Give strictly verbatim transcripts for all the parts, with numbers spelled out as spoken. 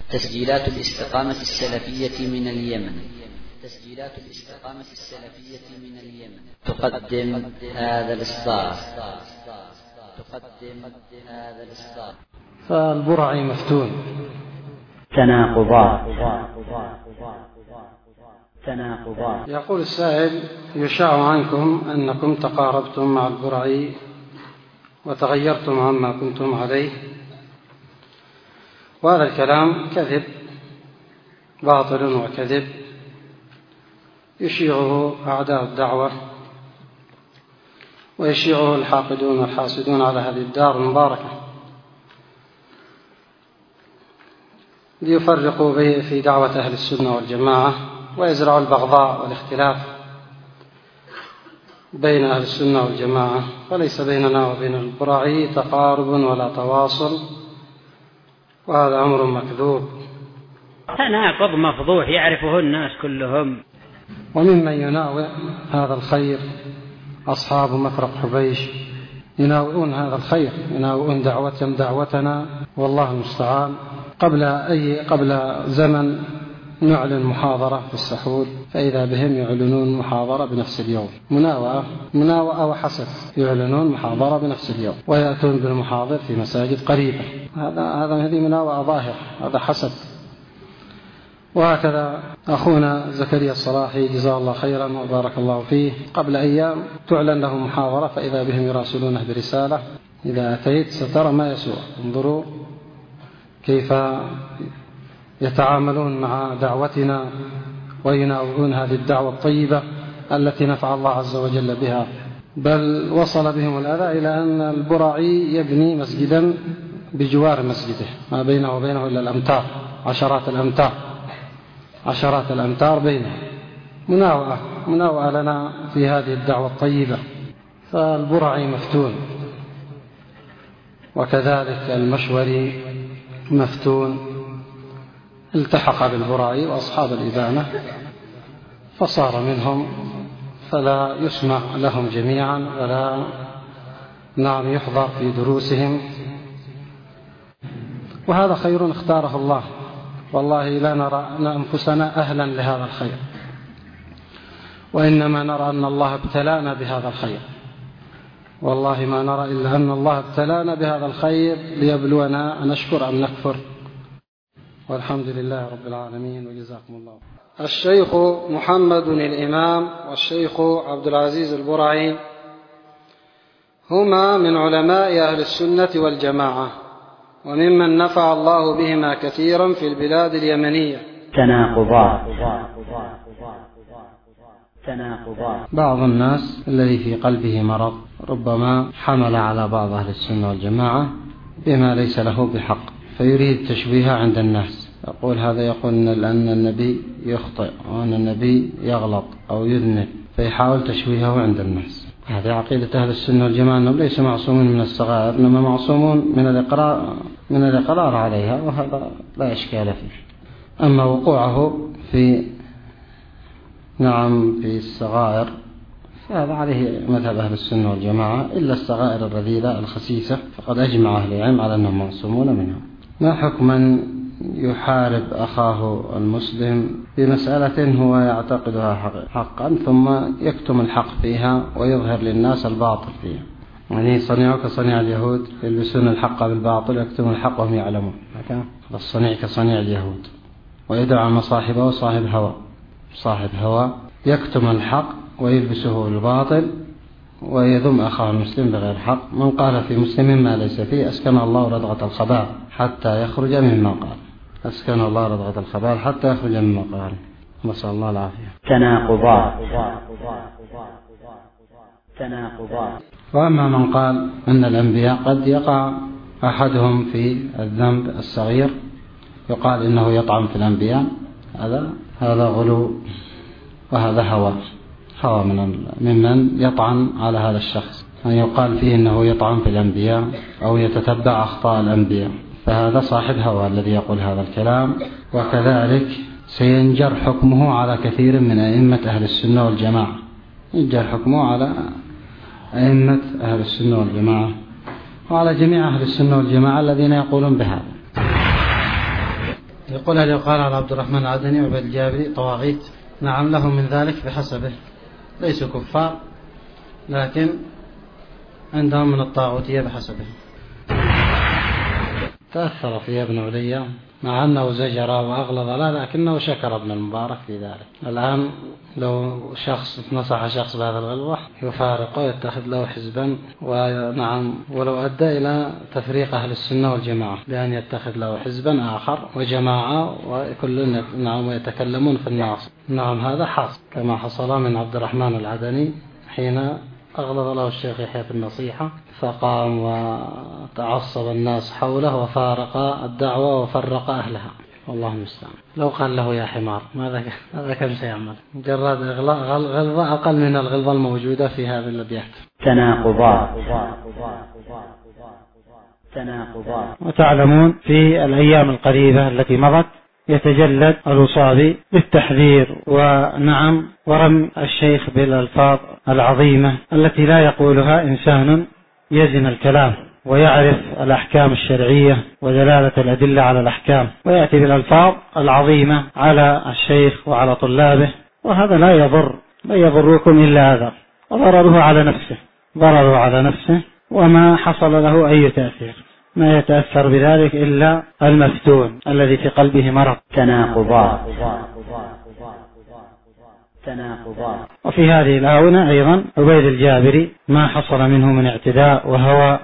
تسجيلات الاستقامة السلفية من اليمن تسجيلات الاستقامة السلفية من اليمن تقدم هذا الإصدار تقدم هذا الإصدار. فالبرعي مفتون. تناقضات تناقضات. يقول السائل: يشاع عنكم أنكم تقاربتم مع البرعي وتغيرتم عما كنتم عليه، وهذا الكلام كذب باطل وكذب يشيعه أعداء الدعوة ويشيعه الحاقدون والحاسدون على هذه الدار المباركة ليفرقوا في دعوة أهل السنة والجماعة ويزرعوا البغضاء والاختلاف بين أهل السنة والجماعة، فليس بيننا وبين البرعي تقارب ولا تواصل، وهذا أمر مكذوب تناقض مفضوح يعرفه الناس كلهم. وممن يناوئ هذا الخير أصحاب مفرق حبيش، يناوئون هذا الخير، يناوئون دعوتهم دعوتنا، والله المستعان. قبل أي قبل زمن نعلن محاضرة في السحول، فإذا بهم يعلنون محاضرة بنفس اليوم، مناوئة مناوئة وحسب، يعلنون محاضرة بنفس اليوم ويأتون بالمحاضر في مساجد قريبة. هذا هذا هذه مناوئة ظاهر، هذا حسب. وهكذا أخونا زكريا الصلاحي جزاه الله خيرا وبارك الله فيه، قبل أيام تعلن له محاضرة فإذا بهم يراسلونه برسالة: إذا أتيت سترى ما يسوء. انظروا كيف يتعاملون مع دعوتنا ويناولون هذه الدعوة الطيبة التي نفع الله عز وجل بها. بل وصل بهم الأذى إلى أن البرعي يبني مسجدا بجوار مسجده، ما بينه وبينه إلا الأمتار، عشرات الأمتار عشرات الأمتار بينه. مناوئة مناوئة لنا في هذه الدعوة الطيبة. فالبرعي مفتون، وكذلك المشوري مفتون، التحق بالبرعي وأصحاب الإبانة فصار منهم، فلا يسمع لهم جميعا ولا نعم يحضر في دروسهم، وهذا خير اختاره الله. والله لا نرى أن أنفسنا أهلا لهذا الخير، وإنما نرى أن الله ابتلانا بهذا الخير. والله ما نرى إلا أن الله ابتلانا بهذا الخير ليبلونا أنشكر أم نكفر. والحمد لله رب العالمين، وجزاكم الله. الشيخ محمد الإمام والشيخ عبد العزيز البرعي هما من علماء أهل السنة والجماعة، وممن نفع الله بهما كثيرا في البلاد اليمنية. تناقضات تناقضات. بعض الناس الذي في قلبه مرض ربما حمل على بعض أهل السنة والجماعة بما ليس له بحق، فيريد تشبيهه عند الناس، يقول هذا يقول أن النبي يخطئ وأن النبي يغلط أو يذنب، فيحاول تشبيهه عند الناس. هذه عقيدة أهل السنة والجماعة، أنهم ليسوا معصومين من الصغائر، إنما معصومون من الإقرار من الإقرار عليها، وهذا لا إشكال فيه. أما وقوعه في نعم في الصغائر فهذا عليه مذهب أهل السنة والجماعة، إلا الصغائر الرذيلة الخسيسة فقد أجمع أهل العلم على أنهم معصومون منها. ما حكم من يحارب أخاه المسلم بمسألة هو يعتقدها حقا ثم يكتم الحق فيها ويظهر للناس الباطل فيها؟ يعني صنيعه كصنيع اليهود، يلبسون الحق بالباطل ويكتمون الحق وهم يعلمون. الصنيع كصنيع اليهود، ويدعى مصاحبه صاحب هوى صاحب هوى يكتم الحق ويلبسه بالباطل ويذم أخاه المسلم بغير حق. من قال في مسلم ما ليس فيه أسكن الله ردغة الخبال حتى يخرج مما قال. أسكن الله ردغة الخبال حتى يخرج مما قال. نسأل الله العافية. تناقضات تناقضات. وأما من قال أن الأنبياء قد يقع أحدهم في الذنب الصغير يقال إنه يطعن في الأنبياء، هذا هذا غلو، وهذا هوى هوى من ممن يطعن على هذا الشخص، أن يقال فيه إنه يطعن في الأنبياء أو يتتبع أخطاء الأنبياء، فهذا صاحب هوى الذي يقول هذا الكلام. وكذلك سينجر حكمه على كثير من أئمة أهل السنة والجماعة، ينجر حكمه على أئمة أهل السنة والجماعة وعلى جميع أهل السنة والجماعة الذين يقولون بهذا. يقول هل يقال على عبد الرحمن العدني وعبيد الجابري طواغيت؟ نعم، لهم من ذلك بحسبه، ليسوا كفار لكن عندهم من الطاغوتية بحسبه. تأثر فيها ابن علي مع أنه زجر وأغلظ لا، لكنه شكر ابن المبارك في ذلك. الآن لو شخص نصح شخص بهذا الغلظة يفارقه ويتخذ له حزبا، ونعم ولو أدى إلى تفريق أهل السنة والجماعة بأن يتخذ له حزبا آخر وجماعة وكل نعم يتكلمون في الناس. نعم هذا حصل كما حصل من عبد الرحمن العدني حين أغلظ له الشيخ يحيى في النصيحة فقام وتعصب الناس حوله وفارق الدعوة وفرق أهلها، والله المستعان. لو قال له يا حمار ماذا ماذا كان سيعمل؟ مجرد غلظة أقل من الغلظة الموجودة في هذه الأبيات. تناقضات تناقضات. وتعلمون في الأيام القريبة التي مضت يتجلد الوصابي بالتحذير ونعم ورم الشيخ بالألفاظ العظيمة التي لا يقولها إنسان يزن الكلام ويعرف الأحكام الشرعية ودلالة الأدلة على الأحكام، ويأتي بالألفاظ العظيمة على الشيخ وعلى طلابه، وهذا لا يضر لا يضركم إلا هذا، وضرره على نفسه ضرره على نفسه وما حصل له أي تأثير، ما يتأثر بذلك إلا المفتون الذي في قلبه مرض. تناقضات تناقضات. وفي هذه الآونة أيضا عبيد الجابري ما حصل منه من اعتداء وهو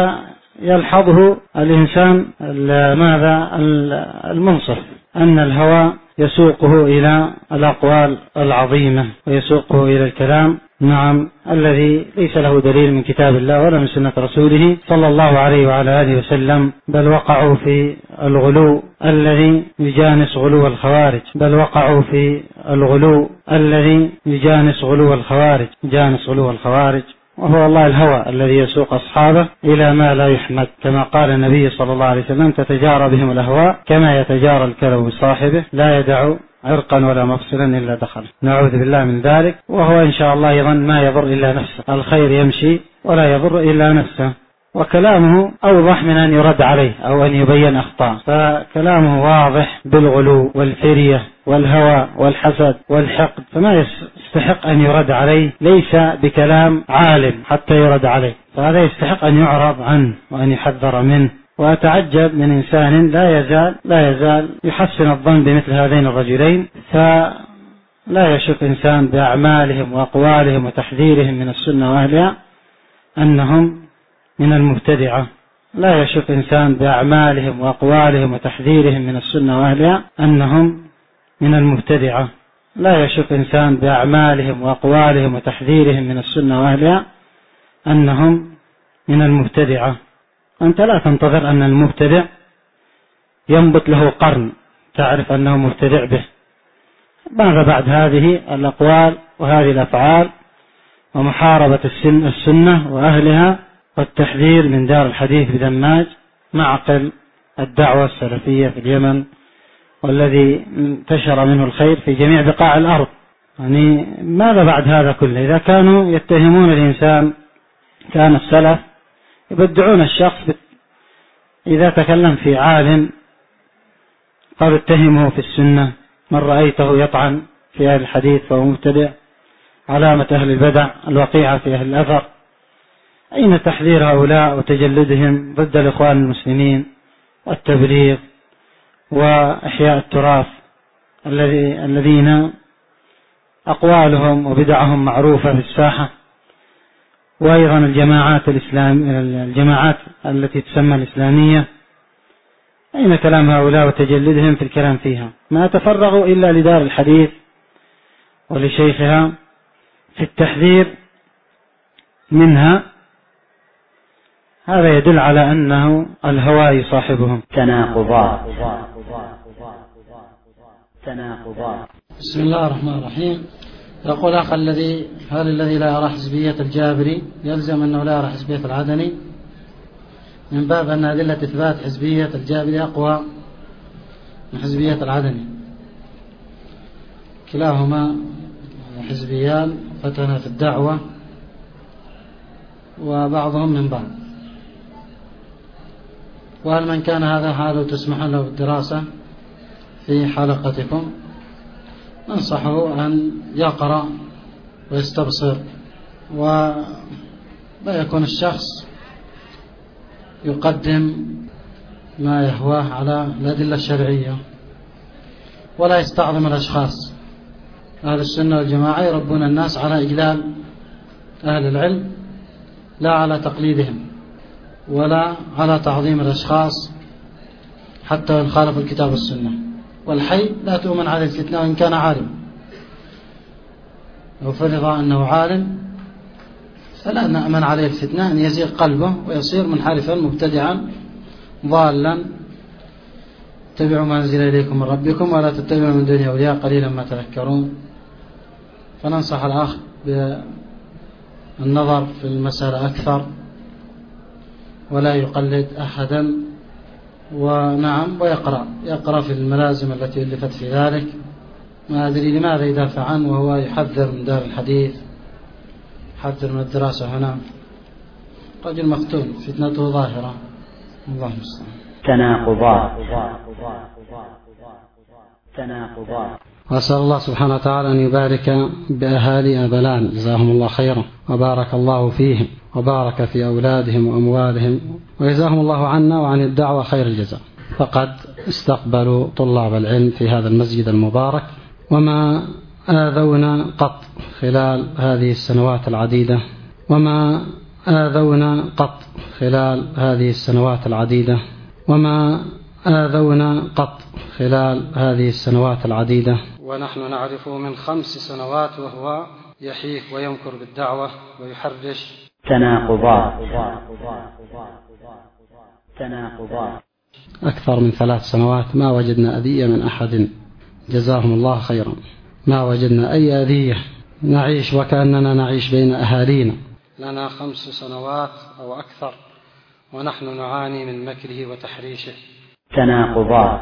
يلحظه الإنسان ماذا المنصف أن الهوى يسوقه إلى الأقوال العظيمة ويسوقه إلى الكلام نعم الذي ليس له دليل من كتاب الله ولا من سنة رسوله صلى الله عليه وعلى آله وسلم، بل وقعوا في الغلو الذي يجانس غلو الخوارج بل وقعوا في الغلو الذي يجانس غلو الخوارج جانس غلو الخوارج وهو الله الهوى الذي يسوق أصحابه إلى ما لا يحمد، كما قال النبي صلى الله عليه وسلم تتجارى بهم الأهواء كما يتجارى الكلب بصاحبه لا يدع عرقا ولا مفصلا إلا دخل. نعوذ بالله من ذلك. وهو إن شاء الله أيضا ما يضر إلا نفسه، الخير يمشي ولا يضر إلا نفسه، وكلامه أوضح من أن يرد عليه أو أن يبين أخطاء، فكلامه واضح بالغلو والفرية والهوى والحسد والحقد، فما يستحق أن يرد عليه، ليس بكلام عالم حتى يرد عليه، فهذا يستحق أن يعرض عنه وأن يحذر منه. وأتعجب من إنسان لا يزال لا يزال يحسن الظن بمثل هذين الرجلين، فلا يشك إنسان بأعمالهم وأقوالهم وتحذيرهم من السنة وأهلها أنهم من المبتدعة، لا يشك إنسان بأعمالهم وأقوالهم وتحذيرهم من السنة وأهلها أنهم من المبتدعة، لا يشك إنسان بأعمالهم وأقوالهم وتحذيرهم من السنة وأهلها أنهم من المبتدعة. أنت لا تنتظر أن المبتدع ينبت له قرن تعرف أنه مبتدع به، ماذا بعد هذه الأقوال وهذه الأفعال ومحاربة السنة وأهلها والتحذير من دار الحديث بدماج معقل الدعوة السلفية في اليمن والذي انتشر منه الخير في جميع بقاع الأرض، يعني ماذا بعد هذا كله؟ إذا كانوا يتهمون الإنسان كان السلف يبدعون الشخص إذا تكلم في عالم قال اتهمه في السنة، من رأيته يطعن في أهل الحديث فهو مبتدع، علامة أهل البدع الوقيعة في أهل الأثر. أين تحذير هؤلاء وتجلدهم ضد الإخوان المسلمين والتبليغ وإحياء التراث الذي الذين أقوالهم وبدعهم معروفة في الساحة، وأيضا الجماعات الإسلام الجماعات التي تسمى الإسلامية، أين كلام هؤلاء وتجلدهم في الكلام فيها؟ ما تفرغوا إلا لدار الحديث ولشيخها في التحذير منها. هذا يدل على أنه الهوى يصاحبهم. تناقضات تناقضات. بسم الله الرحمن الرحيم. يقول أخ الذي هل الذي لا يرى حزبية الجابري يلزم أنه لا يرى حزبية العدني، من باب أن أدلة إثبات حزبية الجابري أقوى من حزبية العدني، كلاهما حزبيان فتنة في الدعوة وبعضهم من بعض. وهل من كان هذا حاله تسمح له بالدراسة في حلقتكم ننصحه أن يقرأ ويستبصر، ولا يكون الشخص يقدم ما يهواه على الأدلة الشرعية، ولا يستعظم الأشخاص. أهل السنة والجماعة يربون الناس على إجلال أهل العلم، لا على تقليدهم ولا على تعظيم الأشخاص حتى وإن خالفوا الكتاب والسنة. والحي لا تؤمن عليه الفتنة وإن كان عالم، لو فرض أنه عالم فلا نأمن عليه الفتنة أن يزيغ قلبه ويصير منحرفا مبتدعا ضالا. اتبعوا ما أنزل إليكم من ربكم ولا تتبعوا من دونه أولياء قليلا ما تذكرون. فننصح الأخ بالنظر في المسألة أكثر ولا يقلد أحدا، ونعم ويقرأ يقرأ في الملازم التي ألفت في ذلك. ما أدري لماذا يدافع عنه وهو يحذر من دار الحديث، يحذر من الدراسة هنا. رجل مفتون فتنته ظاهرة، الله المستعان. تناقضات تناقضات. وأسأل الله سبحانه وتعالى أن يبارك بأهالي أبلان جزاهم الله خيرا، وبارك الله فيهم وبارك في أولادهم وأموالهم، وجزاهم الله عنا وعن الدعوة خير الجزاء. فقد استقبلوا طلاب العلم في هذا المسجد المبارك، وما آذونا قط خلال هذه السنوات العديدة وما آذونا قط خلال هذه السنوات العديدة وما آذونا قط خلال هذه السنوات العديدة ونحن نعرفه من خمس سنوات وهو يحيك ويمكر بالدعوة ويحرش. تناقضات تناقضات. أكثر من ثلاث سنوات ما وجدنا أذية من أحد جزاهم الله خيرا، ما وجدنا أي أذية، نعيش وكأننا نعيش بين أهالينا. لنا خمس سنوات أو أكثر ونحن نعاني من مكره وتحريشه. تناقضات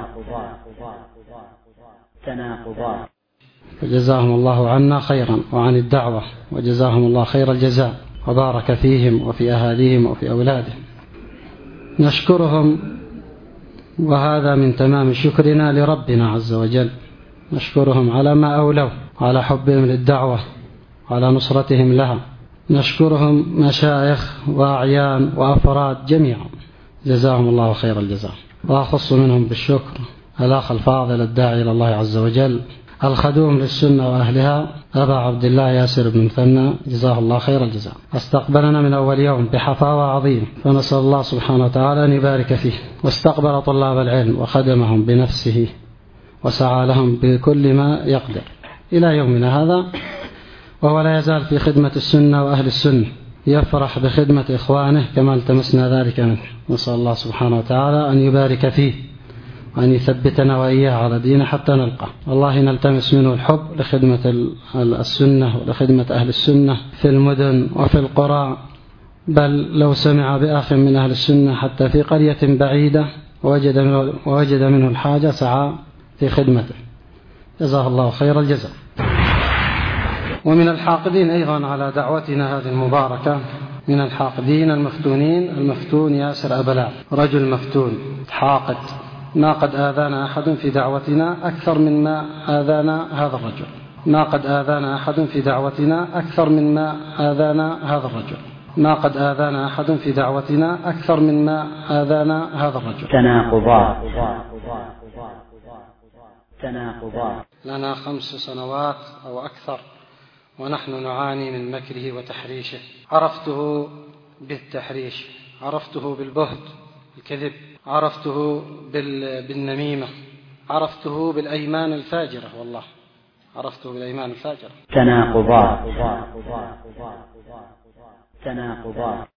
تناقضات. وجزاهم الله عنا خيرا وعن الدعوة، وجزاهم الله خير الجزاء، وبارك فيهم وفي أهاليهم وفي أولادهم. نشكرهم، وهذا من تمام شكرنا لربنا عز وجل. نشكرهم على ما أولوا، على حبهم للدعوة، على نصرتهم لها. نشكرهم مشايخ وأعيان وأفراد جميعا، جزاهم الله خير الجزاء. وأخص منهم بالشكر الأخ الفاضل الداعي إلى الله عز وجل الخدوم للسنة وأهلها أبا عبد الله ياسر بن مثنى، جزاه الله خير الجزاء. استقبلنا من أول يوم بحفاوة عظيم، فنسأل الله سبحانه وتعالى أن يبارك فيه. واستقبل طلاب العلم وخدمهم بنفسه وسعى لهم بكل ما يقدر إلى يومنا هذا، وهو لا يزال في خدمة السنة وأهل السنة، يفرح بخدمة إخوانه كما التمسنا ذلك منه. نسأل الله سبحانه وتعالى أن يبارك فيه وأن يثبتنا وإياه على دينه حتى نلقى. والله نلتمس منه الحب لخدمة السنة ولخدمة أهل السنة في المدن وفي القرى، بل لو سمع بأخ من أهل السنة حتى في قرية بعيدة ووجد منه, ووجد منه الحاجة سعى في خدمته، جزاه الله خير الجزاء. ومن الحاقدين أيضا على دعوتنا هذه المباركة، من الحاقدين المفتونين المفتون ياسر أبلان، رجل مفتون حاقد، ما قد آذانا أحد في دعوتنا أكثر من ما آذانا هذا الرجل، ما قد آذانا أحد في دعوتنا أكثر من ما آذانا هذا الرجل، ما قد آذانا أحد في دعوتنا أكثر من ما آذانا هذا الرجل. تناقضات تناقضات. لنا خمس سنوات أو أكثر ونحن نعاني من مكره وتحريشه. عرفته بالتحريش، عرفته بالبهت الكذب، عرفته بالنميمة، عرفته بالأيمان الفاجرة، والله عرفته بالأيمان الفاجرة. تناقضات تناقضات.